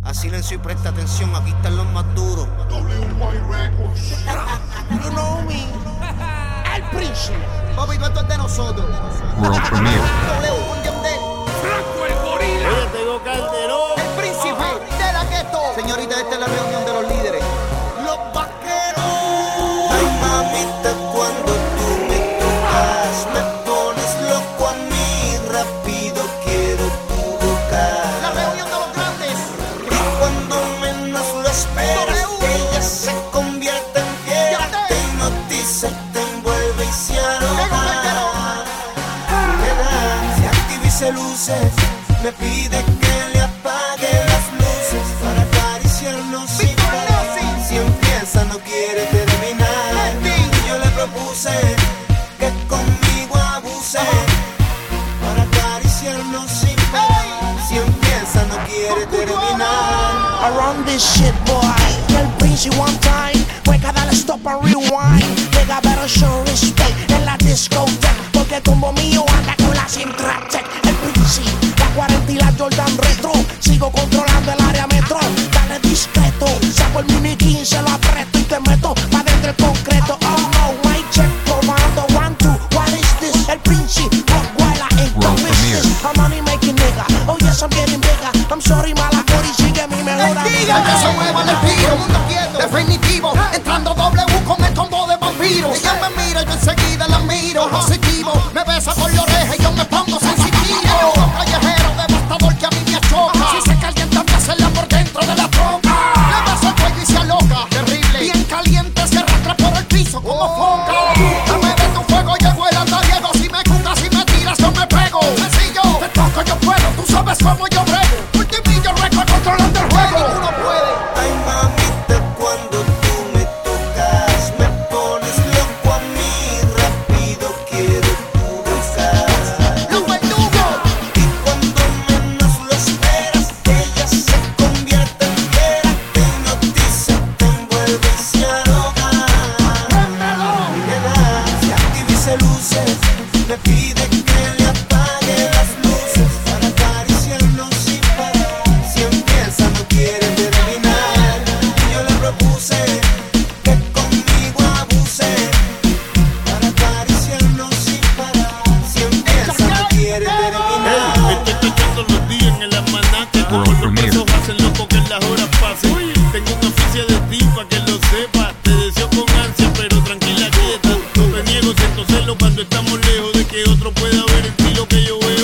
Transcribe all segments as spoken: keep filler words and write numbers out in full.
Haz silencio y presta atención, aquí están los más duros. W Y Records. You know me. El Príncipe. Papi, tú esto es de nosotros. World premiere. W con Yandel. Franco el Gorila. Oye, tengo Calderón. El Príncipe de la Gueto. Señorita, esta es la reunión de los líderes. Los vaqueros. Ay, mamita, cuando tú me tocas, me pones loco a mí, rápido quiero tu boca. La reunión de los grandes. Y cuando menos lo esperas, ella se convierte en fiera, te hipnotiza, te envuelve y se arroja. Se activa y se luce, me pide que le apague las luces para acariciarnos sin parar. Si empieza no quiere terminar, y yo le propuse que conmigo abuse para acariciarnos sin parar. Si empieza no quiere terminar. I run this shit, boy. El Príncipe one time. Juega, dale stop and rewind. Llega, pero show respect en la discoteca, porque el combo mío anda con la Sintractec. El Príncipe, la cuarenta y la Jordan Retro. Sigo controlando el área metro. Dale discreto. Saco el mini quince, lo aprieto y te meto pa' dentro el concreto. Oh no, my check, comando one, two. What is this? El Príncipe, Rockwell, ain't the World business. I'm money making nigga. Oh yes, I'm getting bigger. I'm sorry, mala y sigue mi mejor amiga. Que se mueva el tiro, mundo quieto, definitivo. Entrando W con el combo de vampiros. Ella me mira, yo enseguida la miro. Positivo, me besa por la oreja y yo me pongo sensitivo. Callejero devastador que a mí me achoca. Si se calienta me hacerla por dentro de la troca. Le beso el cuello y se aloca, terrible. Bien caliente se arrastra por el piso como foca. Dame de tu fuego, llegó el andariego. Si me cucas, si me tiras, yo me pego. Sencillo, te toco, yo puedo, tú sabes cómo yo brego. Multimillo récord controlando el juego. Uno puede. Ay, mamita, cuando tú me tocas, me pones loco a mí, rápido quiero tu boca. Los verdugos. Y cuando menos lo esperas, ella se convierte en fiera, te hipnotiza, te envuelve y se arroja. Se activa y se luce, me pide que le apague las luces para acariciarnos sin parar. Si empieza no quiere terminar, y yo le propuse que conmigo abuse para acariciarnos sin parar. Si empieza no quiere terminar. Hey, estoy echando los días en el almanaque. Como World los premiere. presos hacen loco que las horas pasen. Tengo una oficia de ti pa' que lo sepa. Te deseo con ansia, pero tranquila quieta. No te niego, siento celo cuando estamos lejos de que otro pueda ver en ti lo que yo veo.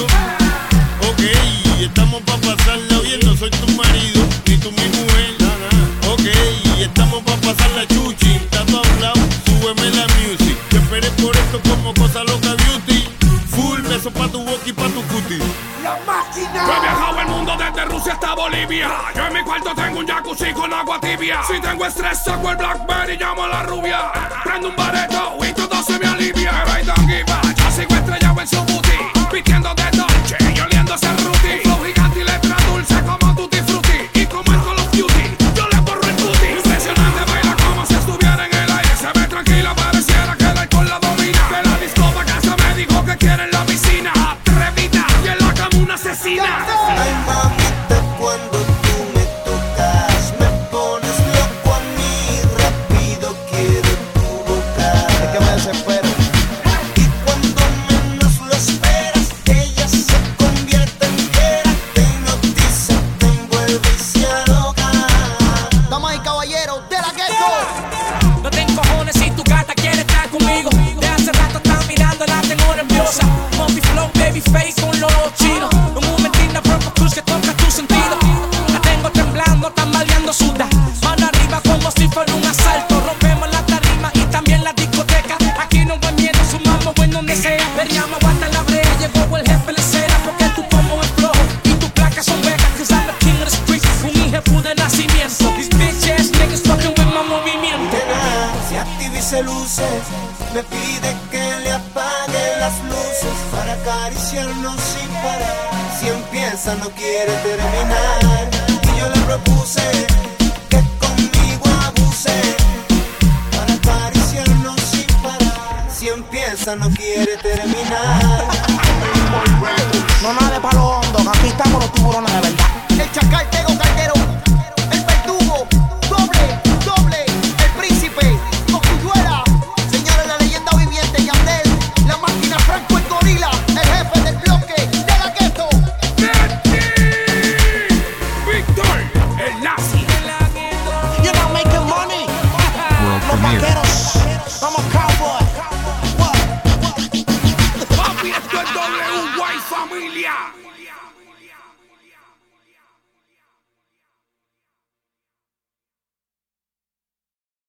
Ok, estamos pa' pasarla bien. No soy tu marido, ni tú mi mujer. Ok, estamos pa' pasarla chuchi. Estando a un lado, súbeme la music. Te esperé por esto como cosa loca beauty. Full beso pa' tu boca y pa' tu cutie. La máquina. Yo he viajado el mundo desde Rusia hasta Bolivia. Yo en mi cuarto tengo un jacuzzi con agua tibia. Si tengo estrés saco el Blackberry y llamo a la rubia. Prendo un bareto y todo se me alivia. Pero I don't give a, yo sigo estrellado en su booty, vistiendo de Dolce y oliendo ese Ruti. Un flow gigante y letra dulce como Tutti Frutti. Y como en Call of Duty, yo le borro el booty. Impresionante, baila como si estuviera en el aire. Se ve tranquila, pareciera que el alcohol la domina. De la disco pa' casa me dijo que quiere en la piscina. Atrevida y en la cama una asesina. Ay, mamita, cuando tú me tocas, me pones loco a mí, rápido quiero tu boca. Es que me desespero. Y cuando menos lo esperas, ella se convierte en fiera, te hipnotiza, te envuelve y se arroja. Damas y caballeros de la Gueto. No te encojones si tu gata quiere estar conmigo. De hace rato están mirando, la tengo nerviosa. Monkey flow, baby face con los chinos. Un momentín de Purple Cruise que toca tu sentido. La tengo temblando, tambaleando suda. Mano arriba como si fuera un asalto. Rompemos la tarima y también la discoteca. Aquí no hay miedo, sumamos buen donde sea. Veríamos aguanta la brea, llegó el jefe de cera. Porque tu combo es flojo y tus placas son becas. Cause I'm the king of the streets, un hijo de nacimiento. These bitch ass niggas fucking with my movimiento. Se activa y se luce, me pide que le apague las luces para acariciarnos sin parar. Si empieza no quiere terminar, y yo le propuse que conmigo abuse para acariciarnos sin parar. Si empieza no quiere terminar. No nada de palo hondo, aquí estamos los tiburones de verdad. El chacal Tego Calderón. Worldwide familia.